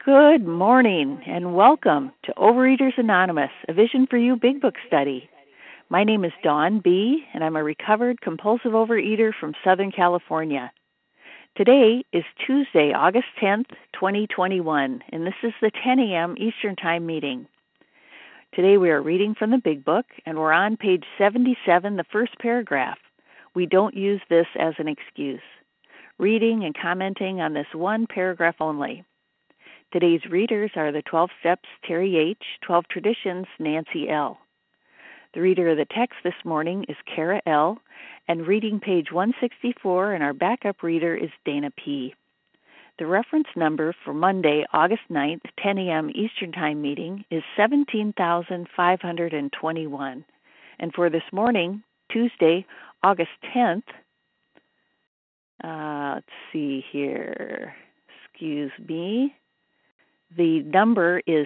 Good morning and welcome to Overeaters Anonymous, a Vision for You Big Book study. My name is Dawn B., and I'm a recovered compulsive overeater from Southern California. Today is Tuesday, August 10th, 2021, and this is the 10 a.m. Eastern Time meeting. Today we are reading from the Big Book, and we're on page 77, the first paragraph. We don't use this as an excuse. Reading and commenting on this one paragraph only. Today's readers are the 12 Steps, Terry H., 12 Traditions, Nancy L. The reader of the text this morning is Kara L., and reading page 164, and our backup reader is Dana P. The reference number for Monday, August 9th, 10 a.m. Eastern Time meeting is 17,521. And for this morning, Tuesday, August 10th, let's see here, excuse me. The number is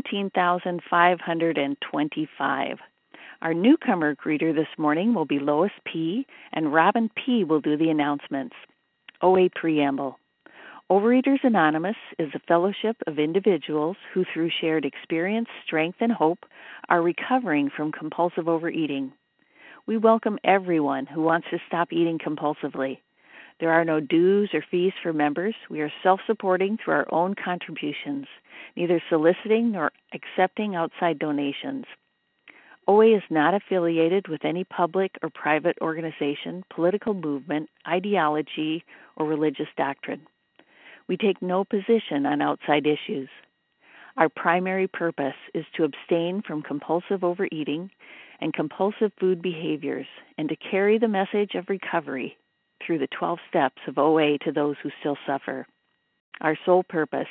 17,525. Our newcomer greeter this morning will be Lois P., and Robin P. will do the announcements. OA Preamble. Overeaters Anonymous is a fellowship of individuals who, through shared experience, strength, and hope, are recovering from compulsive overeating. We welcome everyone who wants to stop eating compulsively. There are no dues or fees for members. We are self-supporting through our own contributions, neither soliciting nor accepting outside donations. OA is not affiliated with any public or private organization, political movement, ideology, or religious doctrine. We take no position on outside issues. Our primary purpose is to abstain from compulsive overeating and compulsive food behaviors and to carry the message of recovery through the 12 steps of OA to those who still suffer. Our sole purpose.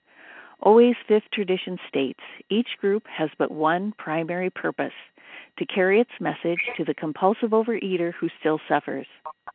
OA's fifth tradition states, each group has but one primary purpose, to carry its message to the compulsive overeater who still suffers.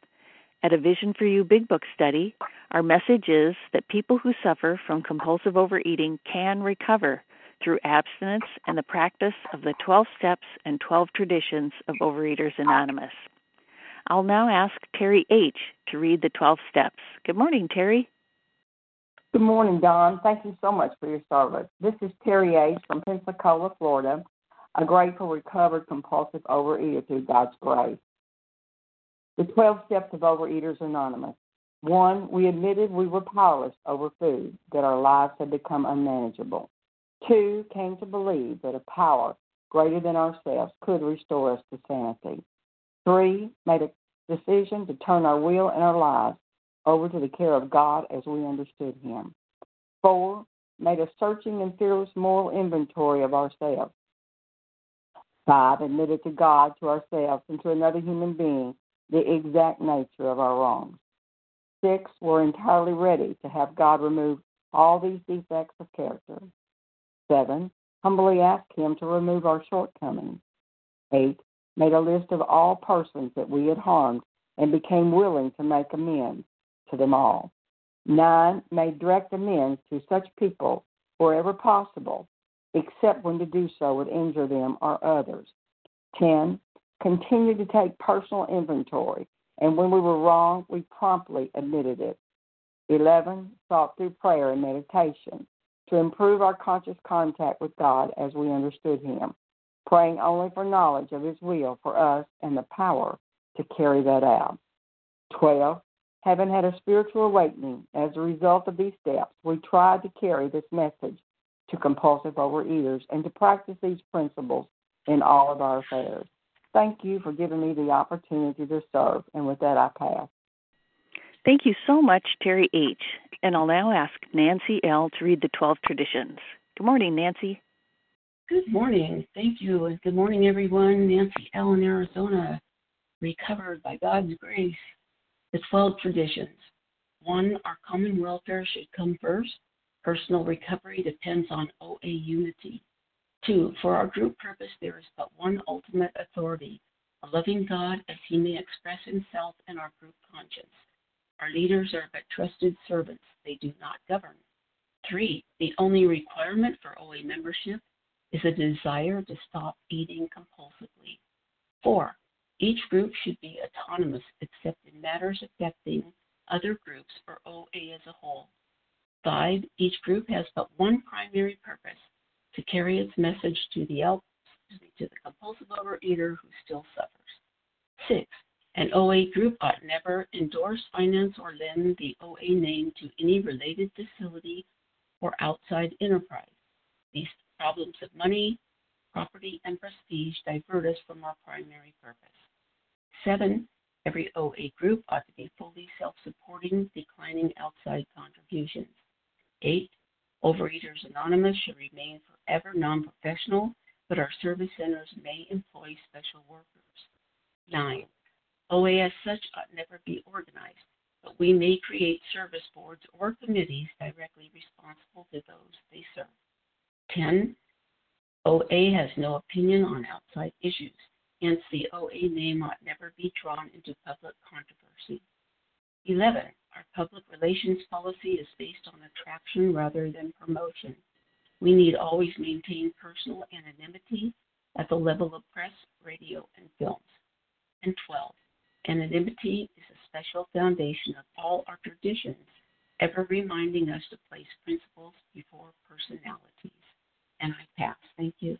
At a Vision for You Big Book study, our message is that people who suffer from compulsive overeating can recover through abstinence and the practice of the 12 steps and 12 traditions of Overeaters Anonymous. I'll now ask Terry H. to read the 12 steps. Good morning, Terry. Good morning, Don. Thank you so much for your service. This is Terry H. from Pensacola, Florida, a grateful, recovered, compulsive overeater through God's grace. The 12 steps of Overeaters Anonymous. 1, we admitted we were powerless over food, that our lives had become unmanageable. 2, came to believe that a power greater than ourselves could restore us to sanity. 3, made a decision to turn our will and our lives over to the care of God as we understood Him. 4, made a searching and fearless moral inventory of ourselves. 5, admitted to God, to ourselves, and to another human being the exact nature of our wrongs. 6, were entirely ready to have God remove all these defects of character. 7, humbly asked Him to remove our shortcomings. 8, made a list of all persons that we had harmed and became willing to make amends to them all. 9, made direct amends to such people wherever possible, except when to do so would injure them or others. 10, continued to take personal inventory, and when we were wrong, we promptly admitted it. 11, sought through prayer and meditation to improve our conscious contact with God as we understood Him, praying only for knowledge of His will for us and the power to carry that out. 12, having had a spiritual awakening as a result of these steps, we tried to carry this message to compulsive overeaters and to practice these principles in all of our affairs. Thank you for giving me the opportunity to serve, and with that I pass. Thank you so much, Terry H. And I'll now ask Nancy L. to read the 12 traditions. Good morning, Nancy. Good morning. Thank you. And good morning, everyone. Nancy L. in Arizona, recovered by God's grace. The 12 traditions. 1, our common welfare should come first. Personal recovery depends on OA unity. 2, for our group purpose, there is but one ultimate authority, a loving God as He may express Himself in our group conscience. Our leaders are but trusted servants. They do not govern. 3, the only requirement for OA membership is a desire to stop eating compulsively. 4, each group should be autonomous except in matters affecting other groups or OA as a whole. 5, each group has but one primary purpose, to carry its message to the compulsive overeater who still suffers. 6, an OA group ought never endorse, finance, or lend the OA name to any related facility or outside enterprise. These problems of money, property, and prestige divert us from our primary purpose. 7, every OA group ought to be fully self-supporting, declining outside contributions. 8, Overeaters Anonymous should remain forever non-professional, but our service centers may employ special workers. 9, OA as such ought never be organized, but we may create service boards or committees directly responsible to those they serve. 10, OA has no opinion on outside issues, hence the OA name ought never be drawn into public controversy. 11, our public relations policy is based on attraction rather than promotion. We need always maintain personal anonymity at the level of press, radio, and films. And 12, anonymity is a special foundation of all our traditions, ever reminding us to place principles before personalities. And I pass. Thank you.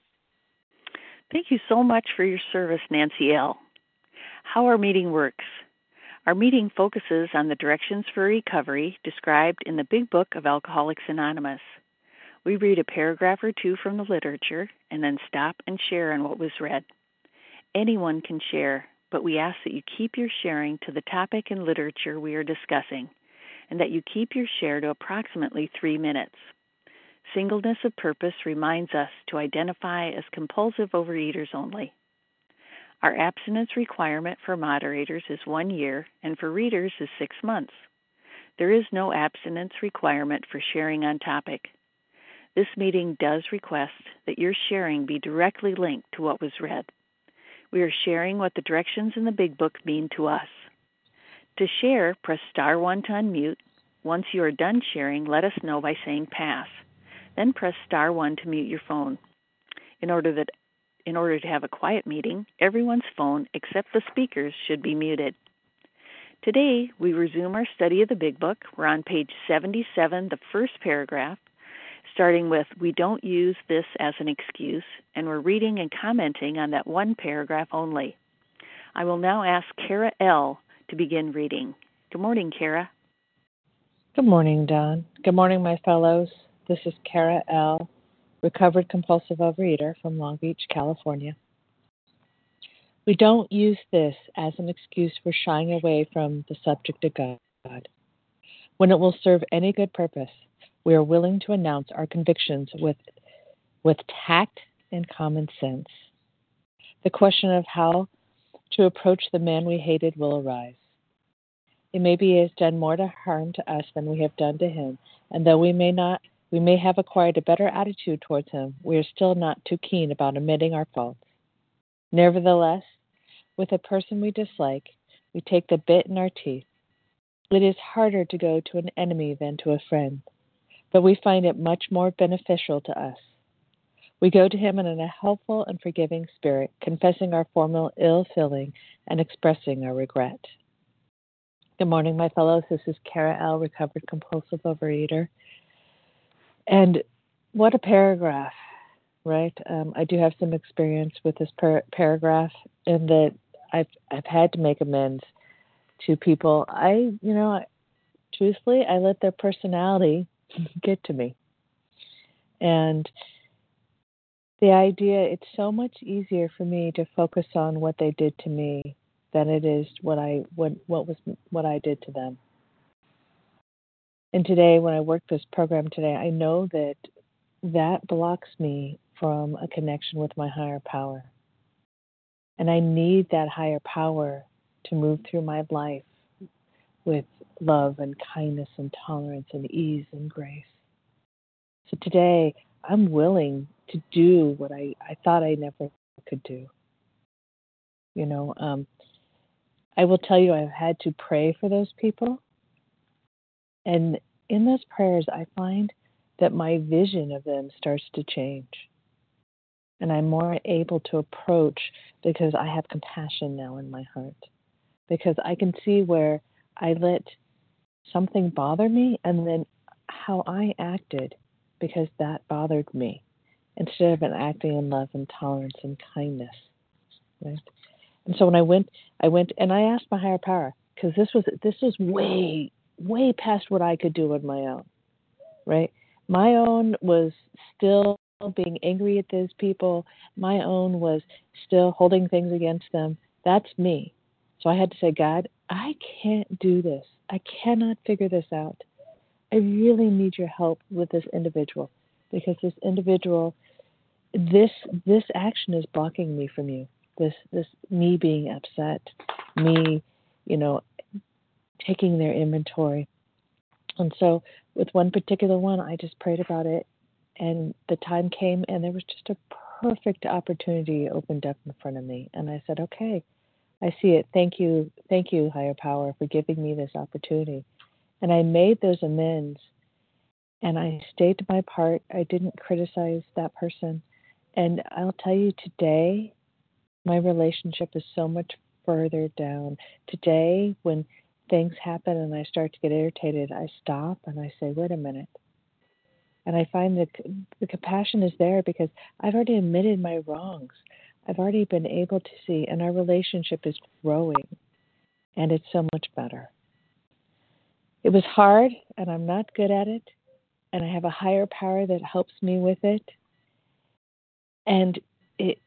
Thank you so much for your service, Nancy L. How our meeting works. Our meeting focuses on the directions for recovery described in the Big Book of Alcoholics Anonymous. We read a paragraph or two from the literature and then stop and share on what was read. Anyone can share, but we ask that you keep your sharing to the topic and literature we are discussing, and that you keep your share to approximately 3 minutes. Singleness of purpose reminds us to identify as compulsive overeaters only. Our abstinence requirement for moderators is 1 year, and for readers is 6 months. There is no abstinence requirement for sharing on topic. This meeting does request that your sharing be directly linked to what was read. We are sharing what the directions in the Big Book mean to us. To share, press star 1 to unmute. Once you are done sharing, let us know by saying pass. Then press star 1 to mute your phone. In order to have a quiet meeting, everyone's phone except the speaker's should be muted. Today, we resume our study of the Big Book. We're on page 77, the first paragraph, starting with, we don't use this as an excuse, and we're reading and commenting on that one paragraph only. I will now ask Kara L. to begin reading. Good morning, Kara. Good morning, Don. Good morning, my fellows. This is Kara L., recovered compulsive overeater from Long Beach, California. We don't use this as an excuse for shying away from the subject of God. When it will serve any good purpose, we are willing to announce our convictions with tact and common sense. The question of how to approach the man we hated will arise. It may be he has done more to harm to us than we have done to him, and though we may have acquired a better attitude towards him, we are still not too keen about admitting our faults. Nevertheless, with a person we dislike, we take the bit in our teeth. It is harder to go to an enemy than to a friend, but we find it much more beneficial to us. We go to him in a helpful and forgiving spirit, confessing our former ill feeling and expressing our regret. Good morning, my fellows. This is Kara L., recovered compulsive overeater. And what a paragraph, right? I do have some experience with this paragraph in that I've had to make amends to people. Truthfully, I let their personality get to me. And the idea, it's so much easier for me to focus on what they did to me than it is what I did to them. And today, when I work this program today, I know that blocks me from a connection with my higher power. And I need that higher power to move through my life with love and kindness and tolerance and ease and grace. So today, I'm willing to do what I thought I never could do. I will tell you, I've had to pray for those people. And in those prayers, I find that my vision of them starts to change. And I'm more able to approach because I have compassion now in my heart. Because I can see where I let something bother me, and then how I acted because that bothered me, instead of acting in love and tolerance and kindness, right? And so when I went and I asked my higher power, because this was way past what I could do on my own, right? My own was still being angry at those people. My own was still holding things against them. That's me. So I had to say, God, I can't do this. I cannot figure this out. I really need your help with this individual, because this individual, this action is blocking me from you. This me being upset, me, taking their inventory. And so with one particular one, I just prayed about it, and the time came, and there was just a perfect opportunity opened up in front of me. And I said, okay, I see it. Thank you, higher power, for giving me this opportunity. And I made those amends, and I stayed to my part. I didn't criticize that person. And I'll tell you, today, my relationship is so much further down. Today, when things happen and I start to get irritated, I stop and I say, wait a minute. And I find that the compassion is there because I've already admitted my wrongs. I've already been able to see, and our relationship is growing, and it's so much better. It was hard, and I'm not good at it, and I have a higher power that helps me with it. And it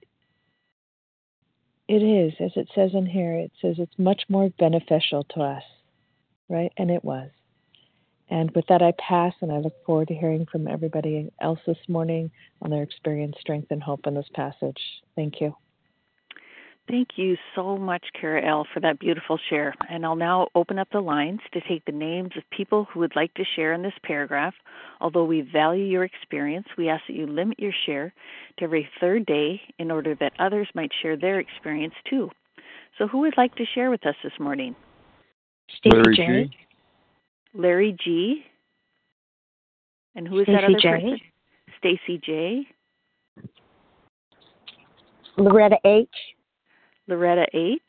is, as it says in here, it says it's much more beneficial to us, right? And it was. And with that, I pass, and I look forward to hearing from everybody else this morning on their experience, strength, and hope in this passage. Thank you. Thank you so much, Kara L., for that beautiful share. And I'll now open up the lines to take the names of people who would like to share in this paragraph. Although we value your experience, we ask that you limit your share to every third day in order that others might share their experience too. So who would like to share with us this morning? Larry J. Larry G. And who is that other person? Stacy J. Loretta H. Loretta H.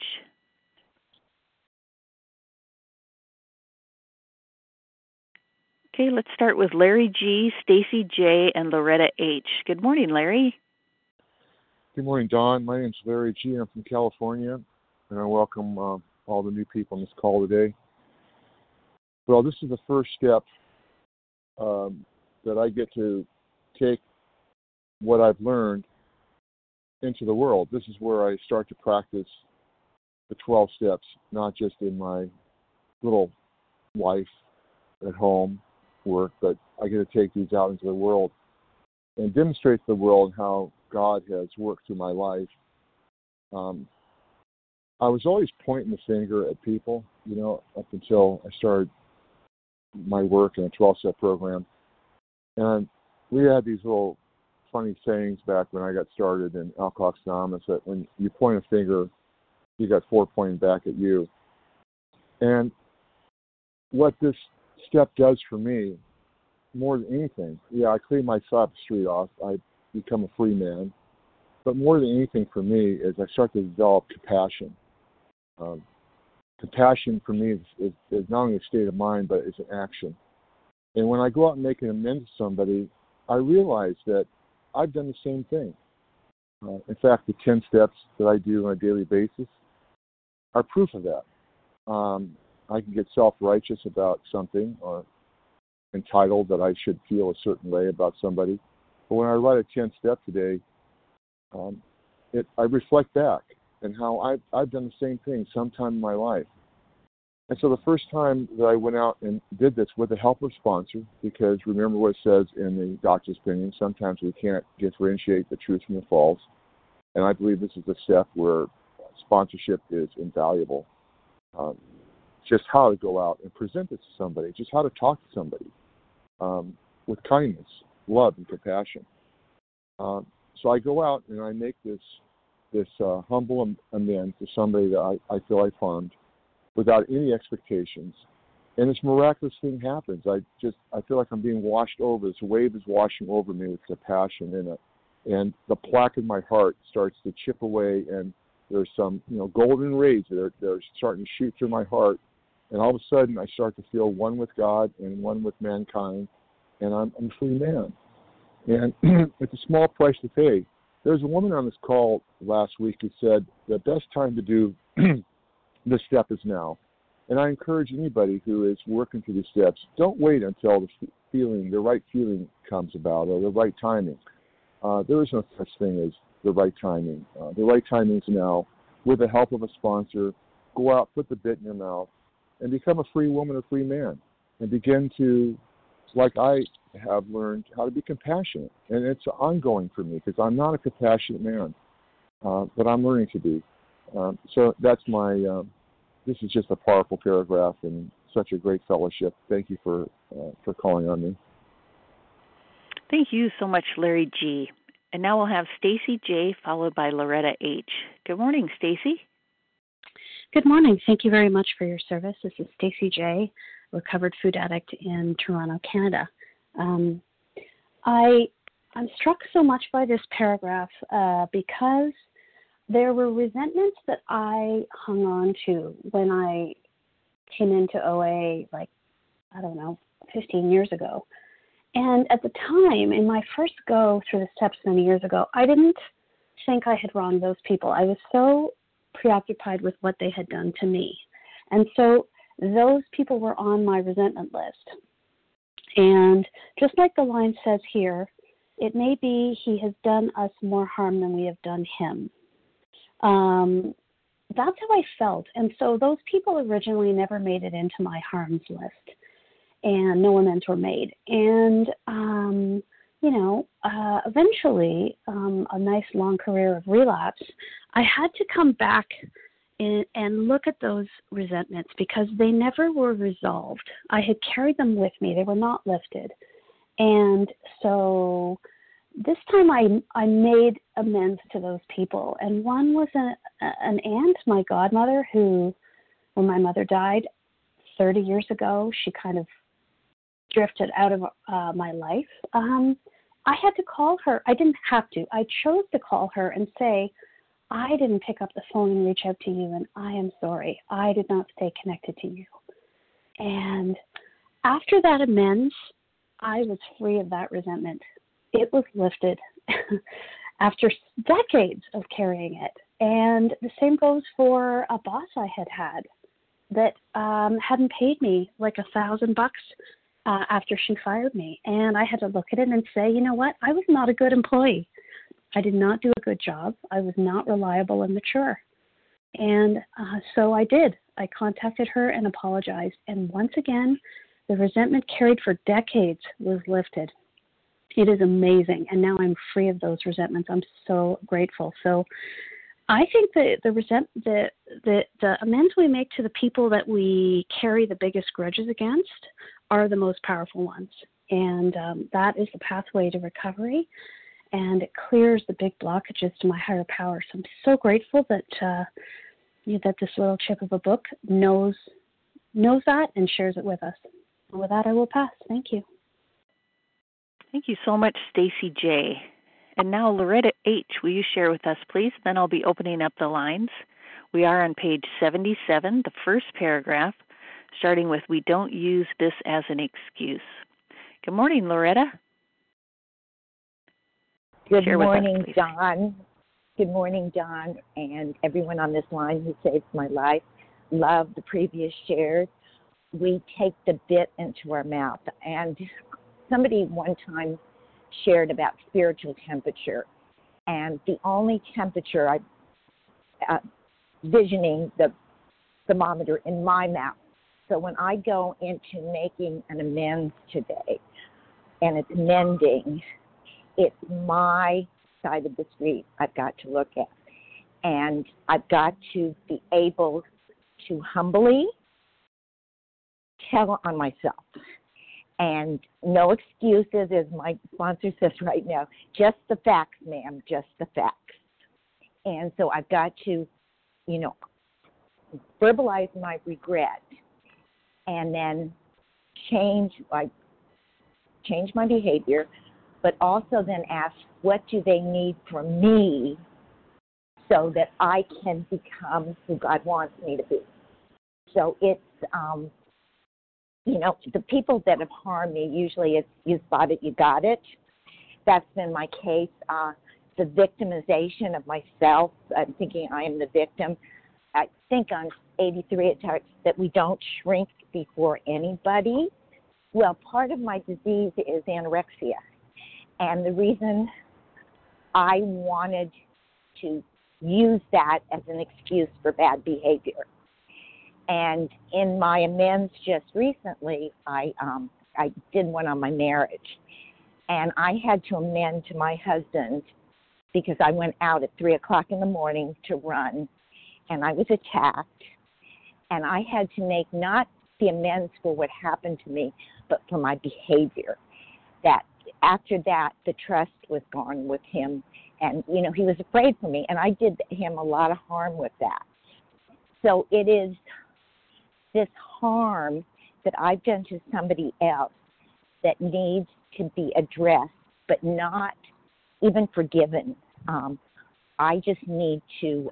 Okay, let's start with Larry G., Stacy J., and Loretta H. Good morning, Larry. Good morning, Dawn. My name's Larry G. I'm from California, and I welcome all the new people on this call today. Well, this is the first step that I get to take what I've learned into the world. This is where I start to practice the 12 steps, not just in my little life at home work, but I get to take these out into the world and demonstrate to the world how God has worked through my life. I was always pointing the finger at people, up until I started my work in a 12-step program. And we had these little funny sayings back when I got started in Alcoholics Anonymous that when you point a finger, you got 4 pointing back at you. And what this step does for me, more than anything, I clean my street off, I become a free man. But more than anything for me is I start to develop compassion. Compassion for me is not only a state of mind, but it's an action. And when I go out and make an amends to somebody, I realize that I've done the same thing. In fact, the 10 steps that I do on a daily basis are proof of that. I can get self-righteous about something or entitled that I should feel a certain way about somebody. But when I write a 10-step today, I reflect back and how I've done the same thing sometime in my life. And so the first time that I went out and did this with the help of a sponsor, because remember what it says in the doctor's opinion, sometimes we can't differentiate the truth from the false. And I believe this is the step where sponsorship is invaluable. Just how to go out and present this to somebody, just how to talk to somebody with kindness, love, and compassion. So I go out and I make this humble amends to somebody that I feel I've harmed without any expectations. And this miraculous thing happens. I feel like I'm being washed over. This wave is washing over me with compassion in it. And the plaque in my heart starts to chip away, and there's some golden rays that are starting to shoot through my heart. And all of a sudden, I start to feel one with God and one with mankind. and I'm a free man. And it's a small price to pay. There's a woman on this call last week who said the best time to do this step is now. And I encourage anybody who is working through the steps, don't wait until the right feeling comes about or the right timing. There is no such thing as the right timing. The right timing is now. With the help of a sponsor, go out, put the bit in your mouth, and become a free woman or free man. And begin to, like I have learned, how to be compassionate. And it's ongoing for me because I'm not a compassionate man, but I'm learning to be. So that's my, this is just a powerful paragraph and such a great fellowship. Thank you for calling on me. Thank you so much, Larry G. And now we'll have Stacy J. followed by Loretta H. Good morning, Stacy. Good morning. Thank you very much for your service. This is Stacy J., recovered food addict in Toronto, Canada. I'm struck so much by this paragraph because there were resentments that I hung on to when I came into OA, 15 years ago. And at the time, in my first go through the steps many years ago, I didn't think I had wronged those people. I was so preoccupied with what they had done to me. And so those people were on my resentment list. And just like the line says here, it may be he has done us more harm than we have done him. That's how I felt. And so those people originally never made it into my harms list. And no amends were made. And, eventually, a nice long career of relapse, I had to come back and look at those resentments because they never were resolved. I had carried them with me. They were not lifted. And so this time I made amends to those people. And one was an aunt, my godmother, who, when my mother died 30 years ago, she kind of drifted out of my life. I had to call her. I didn't have to. I chose to call her and say, I didn't pick up the phone and reach out to you, and I am sorry. I did not stay connected to you. And after that amends, I was free of that resentment. It was lifted after decades of carrying it. And the same goes for a boss I had that hadn't paid me like $1,000 after she fired me. And I had to look at it and say, you know what? I was not a good employee. I did not do a good job. I was not reliable and mature. And so I did. I contacted her and apologized. And once again, the resentment carried for decades was lifted. It is amazing. And now I'm free of those resentments. I'm so grateful. So I think that the amends we make to the people that we carry the biggest grudges against are the most powerful ones. And that is the pathway to recovery. And it clears the big blockages to my higher power. So I'm so grateful that that this little chip of a book knows that and shares it with us. And with that, I will pass. Thank you. Thank you so much, Stacy J. And now, Loretta H., will you share with us, please? Then I'll be opening up the lines. We are on page 77, the first paragraph, starting with, we don't use this as an excuse. Good morning, Loretta. Good morning, Don. Good morning, Don, and everyone on this line who saved my life. Love the previous shares. We take the bit into our mouth. And somebody one time shared about spiritual temperature. And the only temperature visioning the thermometer in my mouth. So when I go into making an amends today, and it's mending, it's my side of the street I've got to look at. And I've got to be able to humbly tell on myself. And no excuses, as my sponsor says right now. Just the facts, ma'am, just the facts. And so I've got to, verbalize my regret and then change my behavior, but also then ask, what do they need from me so that I can become who God wants me to be? So it's the people that have harmed me, usually it's you thought it, you got it. That's been my case. The victimization of myself, I'm thinking I am the victim. I think on 83 it talks that we don't shrink before anybody. Well, part of my disease is anorexia. And the reason I wanted to use that as an excuse for bad behavior. And in my amends just recently, I did one on my marriage. And I had to amend to my husband because I went out at 3 o'clock in the morning to run, and I was attacked. And I had to make not the amends for what happened to me, but for my behavior. That after that, the trust was gone with him. And, he was afraid for me, and I did him a lot of harm with that. So it is this harm that I've done to somebody else that needs to be addressed, but not even forgiven. I just need to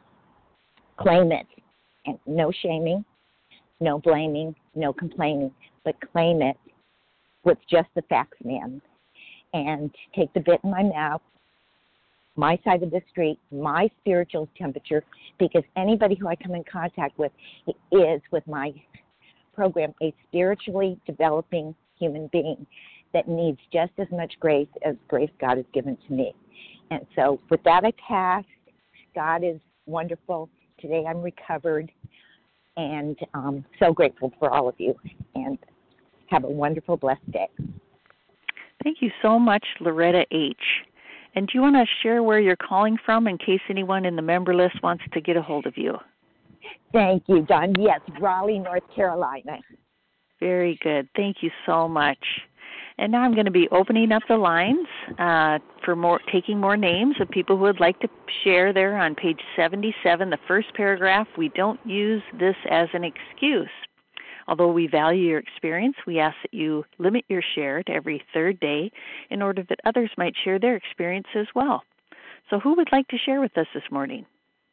claim it, and no shaming, no blaming, no complaining, but claim it with just the facts, ma'am, and take the bit in my mouth, my side of the street, my spiritual temperature, because anybody who I come in contact with is, with my program, a spiritually developing human being that needs just as much grace as grace God has given to me. And so with that, I passed. God is wonderful. Today I'm recovered, and so grateful for all of you. And have a wonderful, blessed day. Thank you so much, Loretta H. And do you want to share where you're calling from in case anyone in the member list wants to get a hold of you? Thank you, Don. Yes, Raleigh, North Carolina. Very good. Thank you so much. And now I'm going to be opening up the lines for taking more names of people who would like to share there on page 77, the first paragraph. We don't use this as an excuse. Although we value your experience, we ask that you limit your share to every third day in order that others might share their experience as well. So who would like to share with us this morning?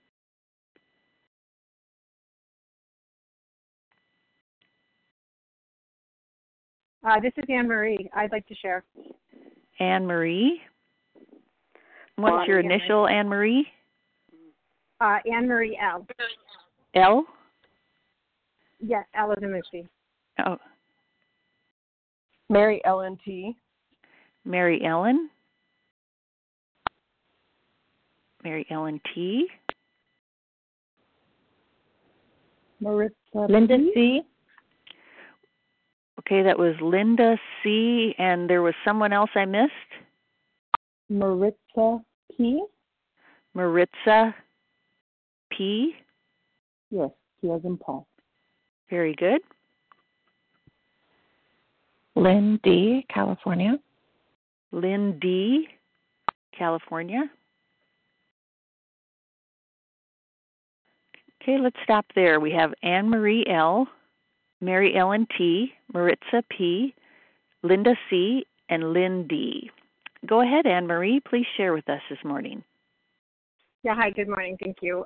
This is Anne Marie. I'd like to share. Anne Marie? What's your initial, Anne Marie? Anne Marie L. L? Yes, L is a Lucy. Oh. Mary Ellen T. Mary Ellen? Mary Ellen T. Maritza Linda C. Okay, that was Linda C. And there was someone else I missed? Maritza P. Maritza P. Yes, P as in Paul. Very good. Lynn D., California. Lynn D., California. Okay, let's stop there. We have Anne Marie L., Mary Ellen T., Maritza P., Linda C., and Lynn D. Go ahead, Anne Marie. Please share with us this morning. Yeah, hi, good morning. Thank you.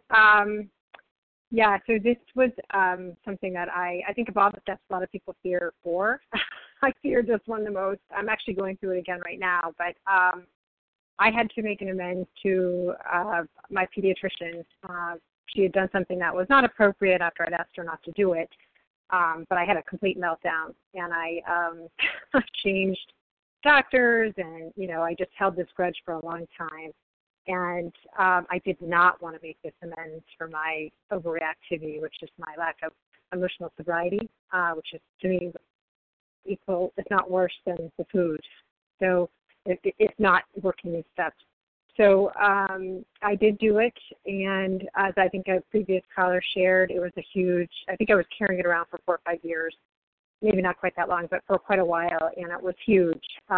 So this was something that I think about that a lot of people fear for. I fear this one the most. I'm actually going through it again right now, but I had to make an amends to my pediatrician. She had done something that was not appropriate after I'd asked her not to do it, but I had a complete meltdown, and I changed doctors, and, I just held this grudge for a long time. And I did not want to make this amends for my overreactivity, which is my lack of emotional sobriety, which is, to me, equal, if not worse, than the food. So it's not working in steps. So I did do it, and as I think a previous caller shared, it was I think I was carrying it around for 4 or 5 years, maybe not quite that long, but for quite a while, and it was huge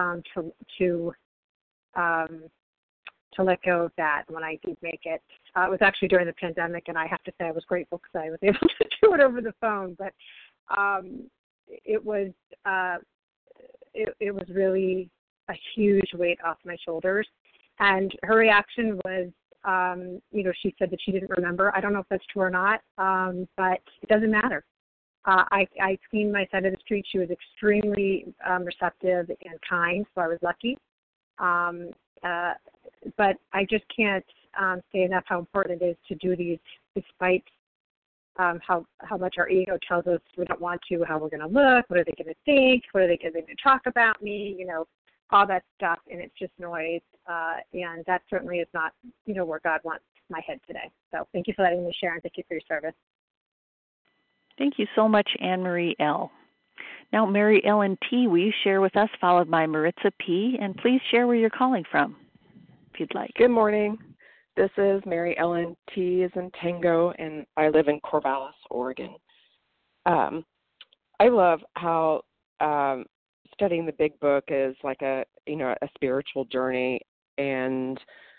to let go of that when I did make it. It was actually during the pandemic, and I have to say I was grateful because I was able to do it over the phone. But it was really a huge weight off my shoulders. And her reaction was, she said that she didn't remember. I don't know if that's true or not, but it doesn't matter. I seen my side of the street. She was extremely receptive and kind, so I was lucky. But I just can't say enough how important it is to do these, despite how much our ego tells us we don't want to, how we're going to look, what are they going to think, what are they going to talk about me, all that stuff, and it's just noise. And that certainly is not, where God wants my head today. So thank you for letting me share, and thank you for your service. Thank you so much, Anne Marie L. Now, Mary Ellen T., will you share with us, followed by Maritza P., and please share where you're calling from, if you'd like. Good morning. This is Mary Ellen T. as in Tango, and I live in Corvallis, Oregon. I love how studying the Big Book is like a spiritual journey, and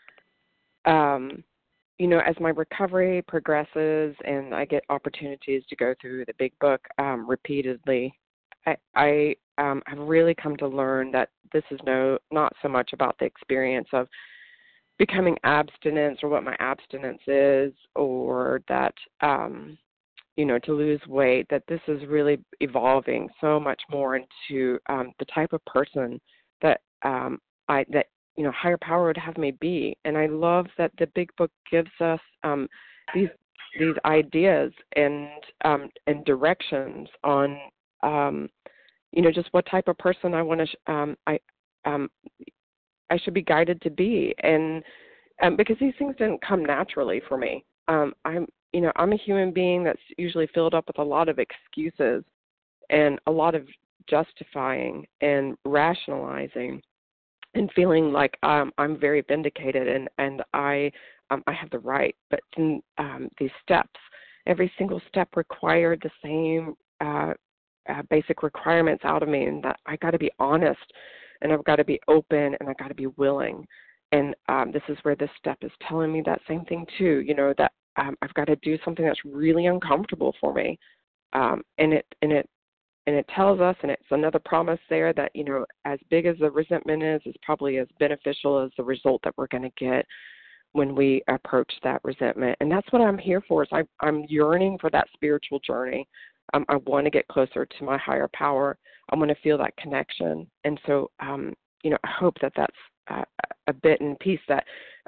as my recovery progresses and I get opportunities to go through the Big Book repeatedly, I have really come to learn that this is not so much about the experience of becoming abstinence or what my abstinence is, or that to lose weight, that this is really evolving so much more into the type of person that higher power would have me be. And I love that the Big Book gives us these ideas and directions on just what type of person I want to I should be guided to be, and because these things didn't come naturally for me. I'm a human being that's usually filled up with a lot of excuses and a lot of justifying and rationalizing, and feeling like I'm very vindicated and I have the right. But these steps, every single step required the same basic requirements out of me, and that I got to be honest, and I've got to be open, and I've got to be willing. And this is where this step is telling me that same thing too, that I've got to do something that's really uncomfortable for me. And it tells us, and it's another promise there, that, as big as the resentment is probably as beneficial as the result that we're going to get when we approach that resentment. And that's what I'm here for, is I'm yearning for that spiritual journey. I want to get closer to my higher power. I want to feel that connection. And so, I hope that that's a bit and piece that,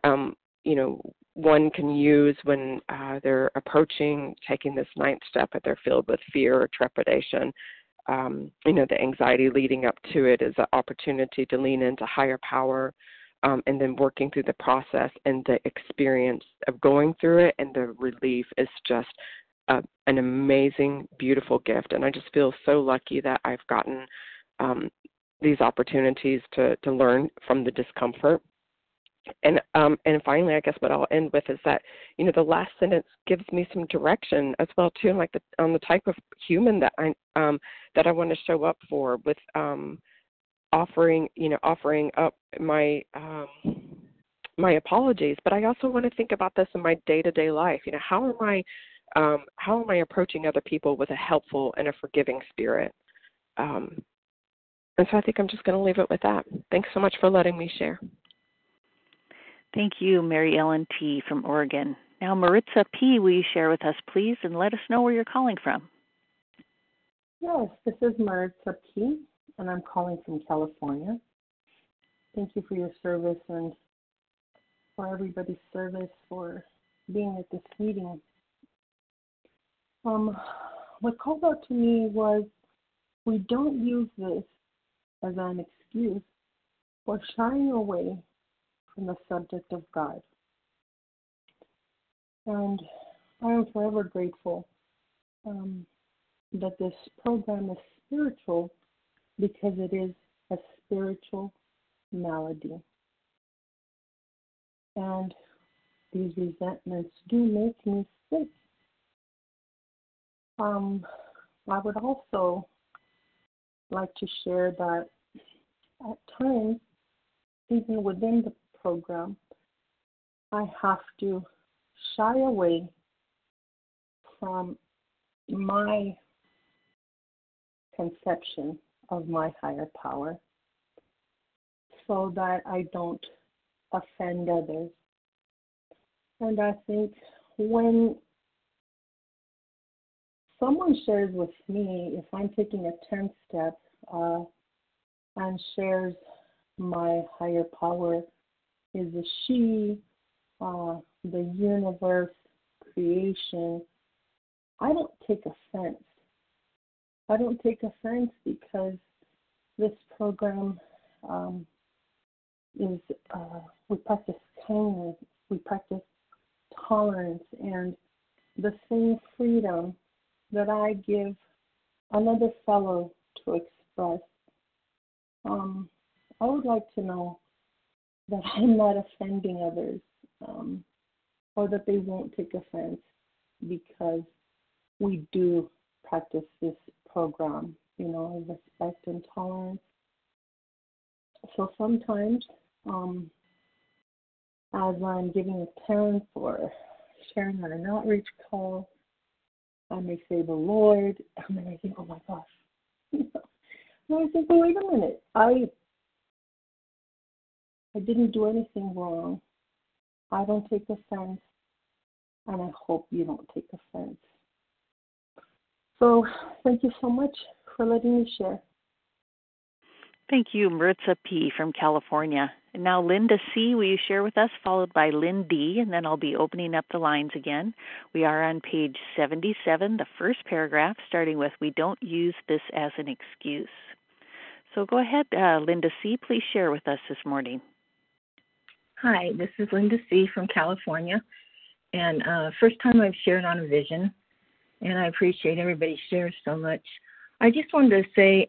one can use when they're approaching taking this ninth step, if they're filled with fear or trepidation. The anxiety leading up to it is an opportunity to lean into higher power, and then working through the process and the experience of going through it, and the relief is just an amazing, beautiful gift. And I just feel so lucky that I've gotten these opportunities to learn from the discomfort. And finally, I guess what I'll end with is that, the last sentence gives me some direction as well too, like on the type of human that I want to show up for, with offering up my my apologies. But I also want to think about this in my day-to-day life. How am I approaching other people with a helpful and a forgiving spirit? And so I think I'm just going to leave it with that. Thanks so much for letting me share. Thank you, Mary Ellen T. from Oregon. Now, Maritza P., will you share with us, please, and let us know where you're calling from? Yes, this is Maritza P., and I'm calling from California. Thank you for your service and for everybody's service for being at this meeting. What called out to me was, we don't use this as an excuse for shying away from the subject of God. And I am forever grateful that this program is spiritual, because it is a spiritual malady. And these resentments do make me sick. I would also like to share that at times, even within the program, I have to shy away from my conception of my higher power, so that I don't offend others. And I think when someone shares with me, if I'm taking a 10th step and shares my higher power is a she, the universe, creation, I don't take offense. I don't take offense because this program is, we practice kindness, we practice tolerance, and the same freedom that I give another fellow to express. I would like to know that I'm not offending others, or that they won't take offense because we do practice this program, respect and tolerance. So sometimes, as I'm giving a parent for sharing on an outreach call, I may say the Lord, and then I think, oh my gosh. And I think, well, wait a minute. I didn't do anything wrong. I don't take offense, and I hope you don't take offense. So thank you so much for letting me share. Thank you, Maritza P. from California. And now Linda C., will you share with us, followed by Lynn D., and then I'll be opening up the lines again. We are on page 77, the first paragraph, starting with, we don't use this as an excuse. So go ahead, Linda C., please share with us this morning. Hi, this is Linda C. from California, and first time I've shared on a vision, and I appreciate everybody shares so much. I just wanted to say,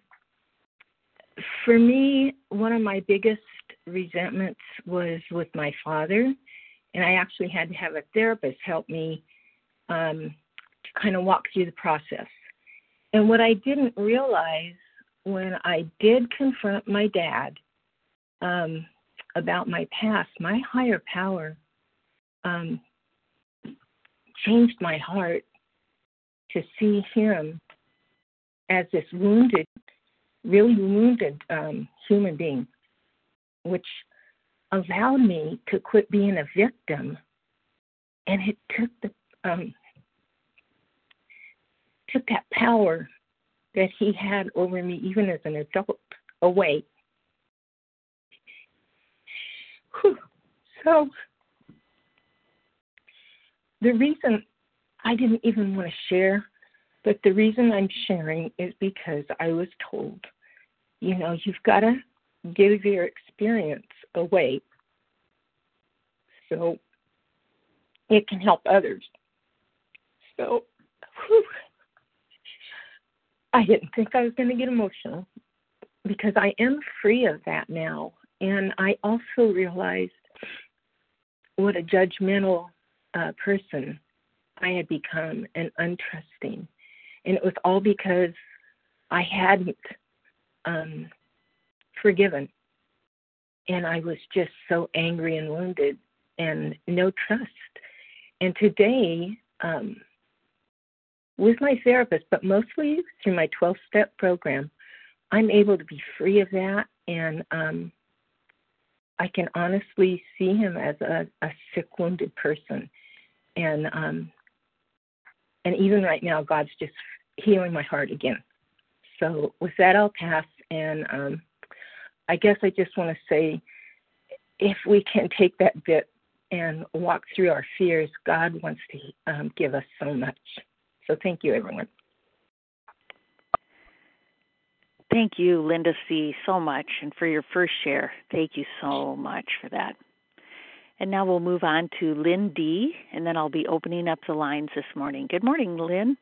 for me, one of my biggest resentments was with my father, and I actually had to have a therapist help me to kind of walk through the process. And what I didn't realize when I did confront my dad about my past, my higher power changed my heart to see him as this wounded, really wounded human being, which allowed me to quit being a victim, and it took that power that he had over me, even as an adult, away. Whew. So the reason I didn't even want to share, but the reason I'm sharing is because I was told, you've got to give your experience away so it can help others. So I didn't think I was going to get emotional because I am free of that now. And I also realized what a judgmental person I had become and untrusting. And it was all because I hadn't forgiven. And I was just so angry and wounded and no trust. And today, with my therapist, but mostly through my 12-step program, I'm able to be free of that. And I can honestly see him as a sick, wounded person. And even right now, God's just healing my heart again. So with that, I'll pass. And I guess I just want to say, if we can take that bit and walk through our fears, God wants to give us so much. So thank you, everyone. Thank you, Linda C., so much, and for your first share. Thank you so much for that. And now we'll move on to Lynn D., and then I'll be opening up the lines this morning. Good morning, Lynn.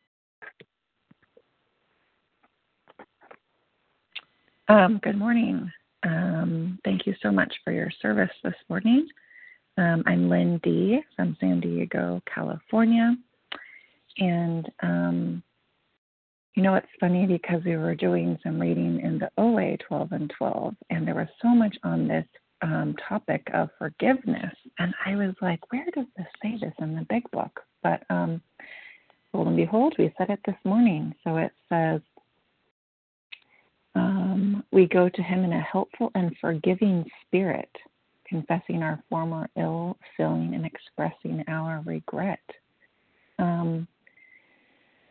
Good morning. Thank you so much for your service this morning. I'm Lynn D. from San Diego, California. And, it's funny because we were doing some reading in the OA 12 and 12, and there was so much on this topic of forgiveness. And I was like, where does this say this in the big book? But lo and behold, we said it this morning. So it says, we go to him in a helpful and forgiving spirit, confessing our former ill feeling and expressing our regret.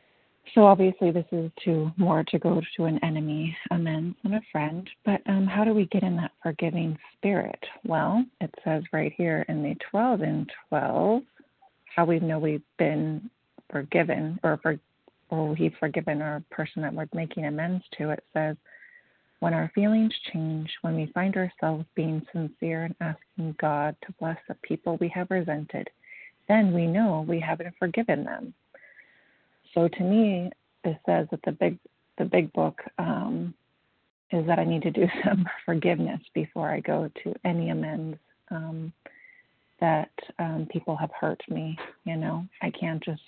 So obviously this is more to go to an enemy amends than a friend. But how do we get in that forgiving spirit? Well, it says right here in the 12 and 12, how we know we've been forgiven or we've forgiven our person that we're making amends to. It says, when our feelings change, when we find ourselves being sincere and asking God to bless the people we have resented, then we know we haven't forgiven them. So to me, it says that the big book is that I need to do some forgiveness before I go to any amends that people have hurt me. I can't just.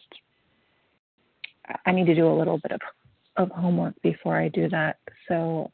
I need to do a little bit of homework before I do that. So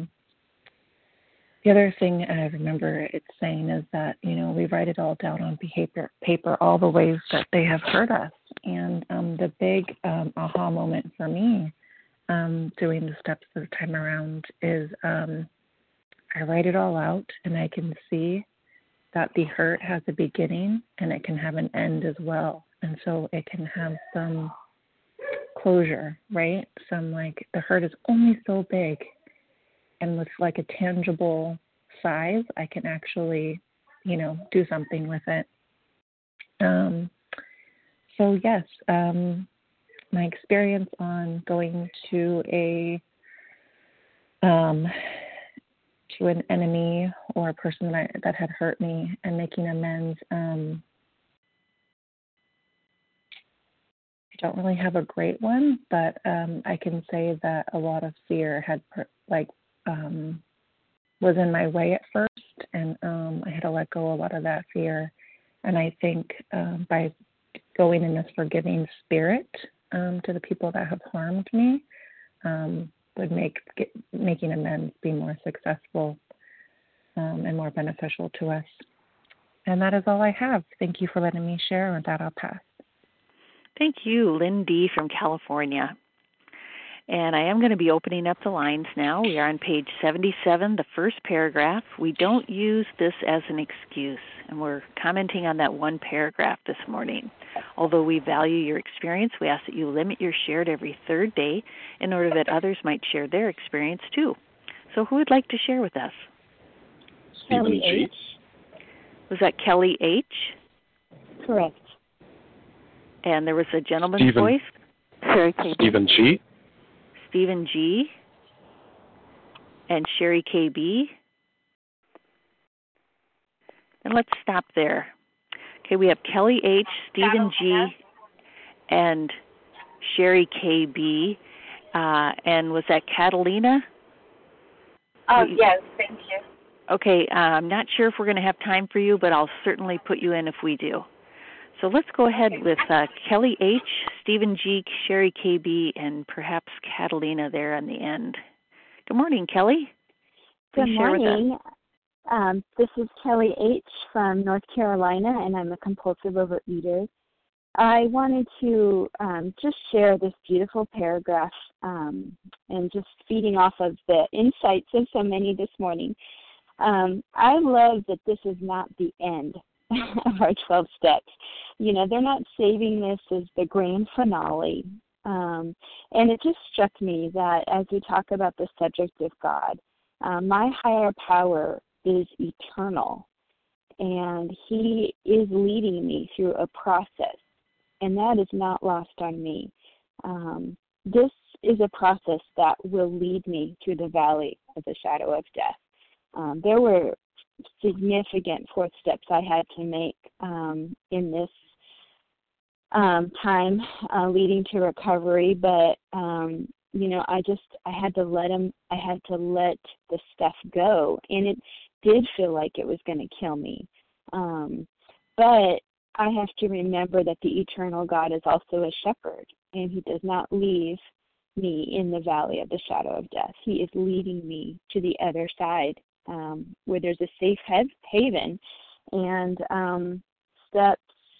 the other thing I remember it saying is that, we write it all down on paper, all the ways that they have hurt us. And the big aha moment for me doing the steps this time around is I write it all out, and I can see that the hurt has a beginning and it can have an end as well. And so it can have some closure, right? Some the hurt is only so big, and with a tangible size, I can actually, do something with it. So yes, my experience on going to an enemy or a person that had hurt me and making amends. I don't really have a great one, but I can say that a lot of fear had was in my way at first, and I had to let go a lot of that fear. And I think by going in this forgiving spirit to the people that have harmed me would make making amends be more successful and more beneficial to us. And that is all I have. Thank you for letting me share. And with that, I'll pass. Thank you, Lynn D. from California. And I am going to be opening up the lines now. We are on page 77, the first paragraph. We don't use this as an excuse, and we're commenting on that one paragraph this morning. Although we value your experience, we ask that you limit your share to every third day in order that others might share their experience too. So who would like to share with us? Kelly H. Was that Kelly H? Correct. And there was a gentleman's voice? Sherry KB. Stephen G. Stephen G. And Sherry KB. And let's stop there. Okay, we have Kelly H., Stephen G., and Sherry KB. And was that Catalina? Yes, thank you. Okay, I'm not sure if we're going to have time for you, but I'll certainly put you in if we do. So let's go ahead with Kelly H., Stephen G., Sherry KB, and perhaps Catalina there on the end. Good morning, Kelly. Good morning. This is Kelly H. from North Carolina, and I'm a compulsive overeater. I wanted to just share this beautiful paragraph and just feeding off of the insights of so many this morning. I love that this is not the end of our 12 steps. They're not saving this as the grand finale. And it just struck me that as we talk about the subject of God, my higher power is eternal, and He is leading me through a process, and that is not lost on me. This is a process that will lead me through the valley of the shadow of death. There were significant fourth steps I had to make in this time leading to recovery, but I had to let the stuff go, and it did feel like it was going to kill me. But I have to remember that the eternal God is also a shepherd, and He does not leave me in the valley of the shadow of death. He is leading me to the other side, where there's a safe haven. And steps,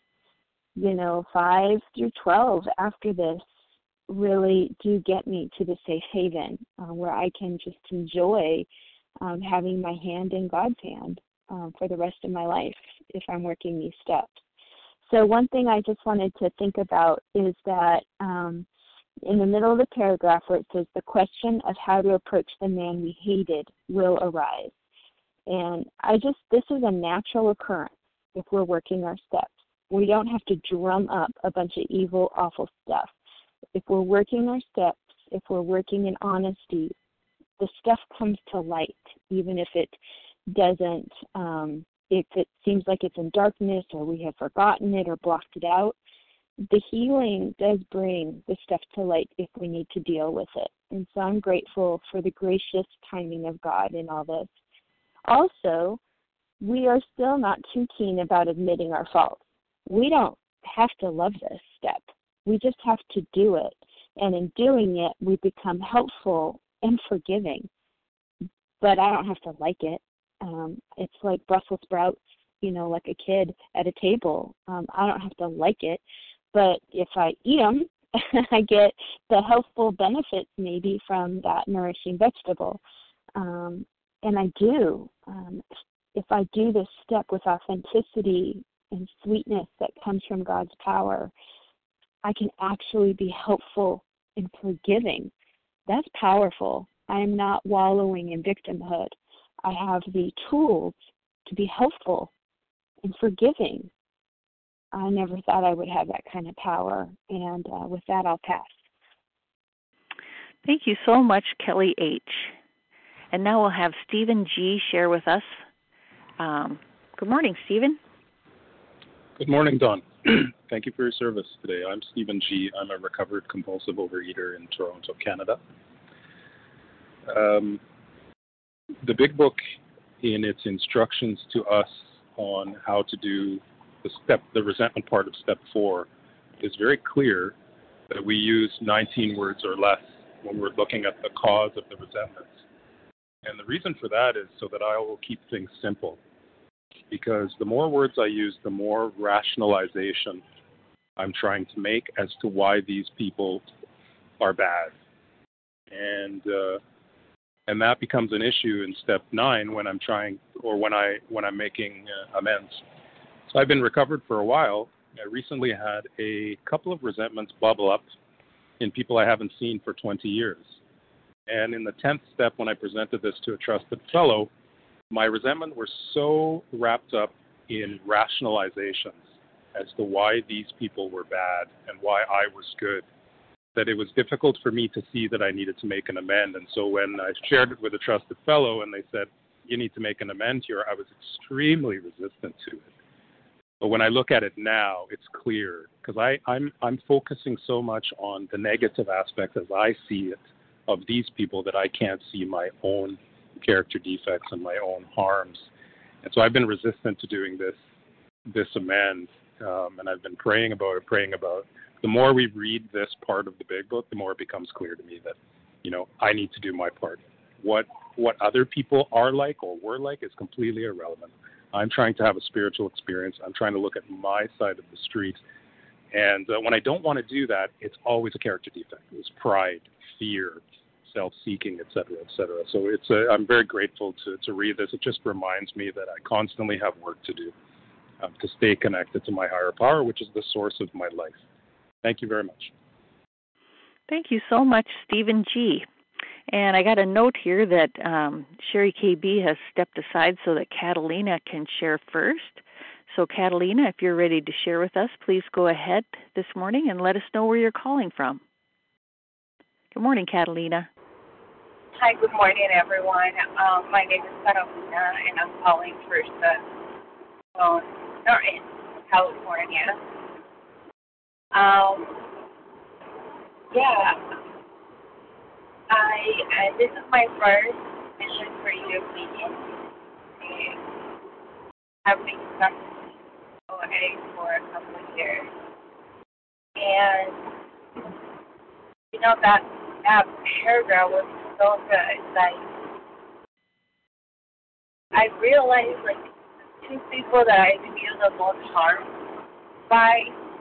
5 through 12 after this really do get me to the safe haven, where I can just enjoy having my hand in God's hand for the rest of my life if I'm working these steps. So one thing I just wanted to think about is that, in the middle of the paragraph where it says, the question of how to approach the man we hated will arise. And this is a natural occurrence if we're working our steps. We don't have to drum up a bunch of evil, awful stuff. If we're working our steps, if we're working in honesty, the stuff comes to light, even if it doesn't, if it seems like it's in darkness or we have forgotten it or blocked it out. The healing does bring the stuff to light if we need to deal with it. And so I'm grateful for the gracious timing of God in all this. Also, we are still not too keen about admitting our faults. We don't have to love this step. We just have to do it. And in doing it, we become helpful and forgiving. But I don't have to like it. It's like Brussels sprouts, like a kid at a table. I don't have to like it. But if I eat them, I get the healthful benefits maybe from that nourishing vegetable. And I do. If I do this step with authenticity and sweetness that comes from God's power, I can actually be helpful and forgiving. That's powerful. I am not wallowing in victimhood. I have the tools to be helpful and forgiving. I never thought I would have that kind of power. And with that, I'll pass. Thank you so much, Kelly H. And now we'll have Stephen G. share with us. Good morning, Stephen. Good morning, Dawn. Thank you for your service today. I'm Stephen G. I'm a recovered compulsive overeater in Toronto, Canada. The Big Book, in its instructions to us on how to do the resentment part of step 4, is very clear that we use 19 words or less when we're looking at the cause of the resentments. And the reason for that is so that I will keep things simple. Because the more words I use, the more rationalization I'm trying to make as to why these people are bad. And that becomes an issue in step 9 when I'm making amends. So I've been recovered for a while. I recently had a couple of resentments bubble up in people I haven't seen for 20 years. And in the 10th step, when I presented this to a trusted fellow, my resentment were so wrapped up in rationalizations as to why these people were bad and why I was good, that it was difficult for me to see that I needed to make an amend. And so when I shared it with a trusted fellow and they said, you need to make an amend here, I was extremely resistant to it. But when I look at it now, it's clear, because I'm focusing so much on the negative aspects as I see it of these people that I can't see my own character defects and my own harms. And so I've been resistant to doing this amend, and I've been praying about it. The more we read this part of the Big Book, the more it becomes clear to me that, I need to do my part. What other people are like or were like is completely irrelevant. I'm trying to have a spiritual experience. I'm trying to look at my side of the street. And when I don't want to do that, it's always a character defect. It's pride, fear, self-seeking, et cetera, et cetera. So I'm very grateful to read this. It just reminds me that I constantly have work to do to stay connected to my higher power, which is the source of my life. Thank you very much. Thank you so much, Stephen G. And I got a note here that Sherry KB has stepped aside so that Catalina can share first. So Catalina, if you're ready to share with us, please go ahead this morning and let us know where you're calling from. Good morning, Catalina. Hi, good morning, everyone. My name is Catalina, and I'm calling first in California. This is my first mission for you meeting. I've been stuck in OA for a couple of years. And, that paragraph was so good. I realized, the two people that I feel the most harm by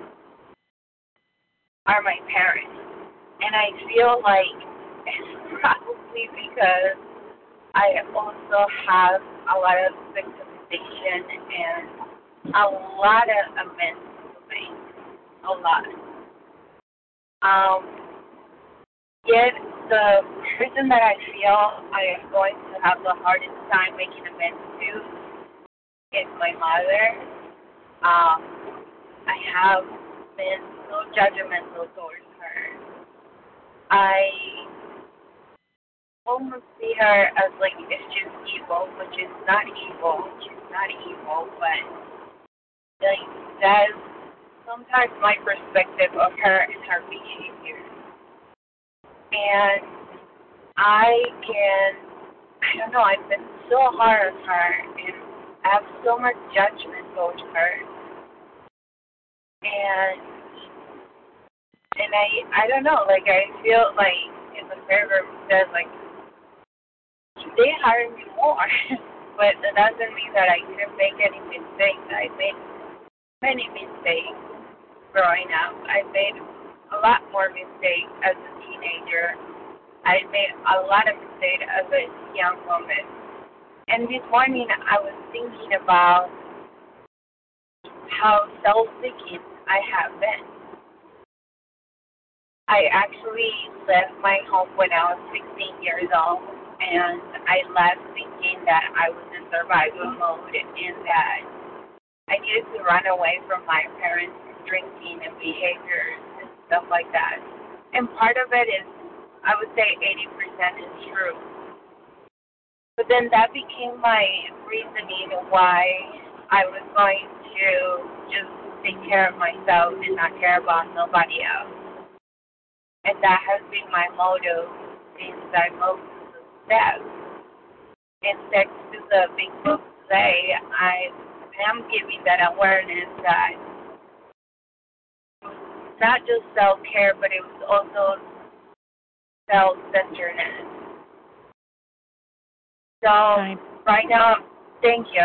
are my parents. And I feel like it's probably because I also have a lot of victimization and a lot of amends to make. A lot. Yet the person that I feel I am going to have the hardest time making amends to is my mother. I have been so judgmental towards her. I almost see her as like it's just evil, which is not evil. She's not evil, but like that's sometimes my perspective of her and her behavior. And I don't know, I've been so hard on her and I have so much judgment towards her. And I don't know, like I feel like in the paragraph it says like they hired me more, but that doesn't mean that I didn't make any mistakes. I made many mistakes growing up. I made a lot more mistakes as a teenager. I made a lot of mistakes as a young woman. And this morning I was thinking about how self-seeking I have been. I actually left my home when I was 16 years old, and I left thinking that I was in survival mode and that I needed to run away from my parents' drinking and behaviors and stuff like that. And part of it is, I would say 80% is true. But then that became my reasoning why I was going to just take care of myself and not care about nobody else. And that has been my motto since I moved to the steps. And thanks to the big book today, I am giving that awareness that it's not just self-care, but it was also self-centeredness. So right now, thank you.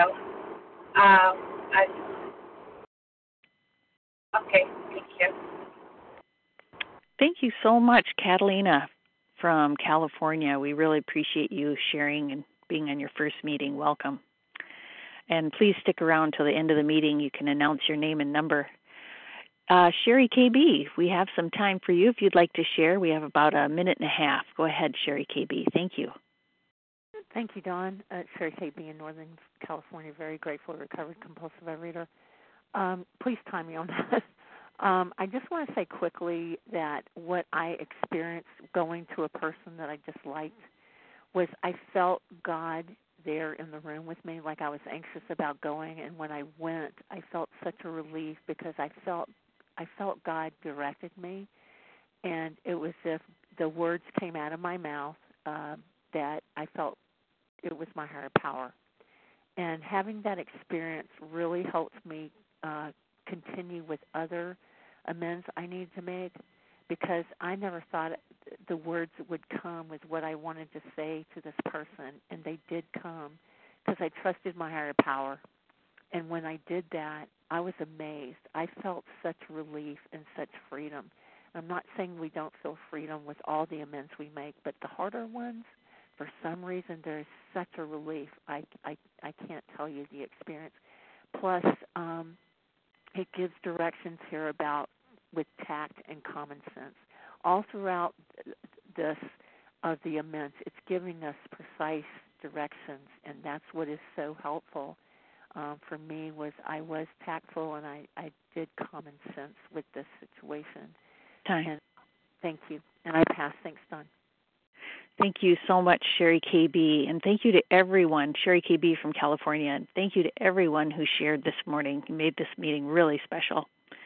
Okay, thank you. Thank you so much, Catalina from California. We really appreciate you sharing and being on your first meeting. Welcome. And please stick around till the end of the meeting. You can announce your name and number. Sherry KB, we have some time for you if you'd like to share. We have about a minute and a half. Go ahead, Sherry KB. Thank you. Thank you, Dawn. Sherry KB in Northern California. Very grateful, recovered compulsive overeater. Please time me on that. I just want to say quickly that what I experienced going to a person that I disliked was I felt God there in the room with me, like I was anxious about going, and when I went, I felt such a relief because I felt God directed me, and it was as if the words came out of my mouth that I felt it was my higher power. And having that experience really helped me continue with other amends I need to make, because I never thought the words would come with what I wanted to say to this person, and they did come because I trusted my higher power. And when I did that, I was amazed. I felt such relief and such freedom. I'm not saying we don't feel freedom with all the amends we make, but the harder ones, for some reason, there's such a relief. I can't tell you the experience. Plus, it gives directions here about with tact and common sense. All throughout this of the amends, it's giving us precise directions, and that's what is so helpful for me. Was I was tactful, and I did common sense with this situation. And thank you. And I pass. Thanks, Don. Thank you so much, Sherry KB, and thank you to everyone, Sherry KB from California, and thank you to everyone who shared this morning and made this meeting really special.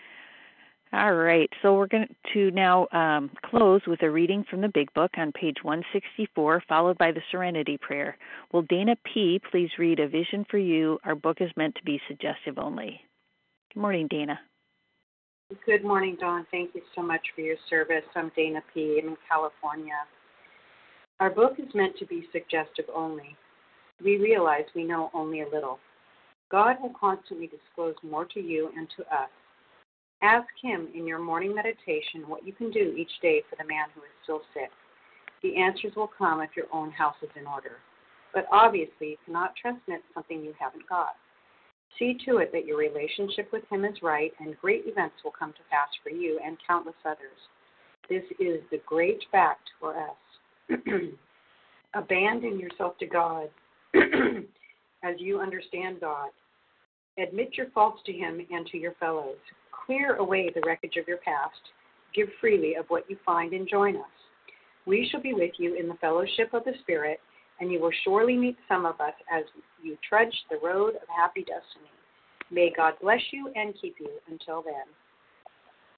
All right, so we're going to now close with a reading from the Big Book on page 164, followed by the Serenity Prayer. Will Dana P. please read A Vision for You? Our book is meant to be suggestive only. Good morning, Dana. Good morning, Dawn. Thank you so much for your service. I'm Dana P. I'm in California. Our book is meant to be suggestive only. We realize we know only a little. God will constantly disclose more to you and to us. Ask Him in your morning meditation what you can do each day for the man who is still sick. The answers will come if your own house is in order. But obviously, you cannot transmit something you haven't got. See to it that your relationship with Him is right, and great events will come to pass for you and countless others. This is the great fact for us. Abandon yourself to God as you understand God. Admit your faults to Him and to your fellows. Clear away the wreckage of your past. Give freely of what you find and join us. We shall be with you in the fellowship of the Spirit, and you will surely meet some of us as you trudge the road of happy destiny. May God bless you and keep you until then.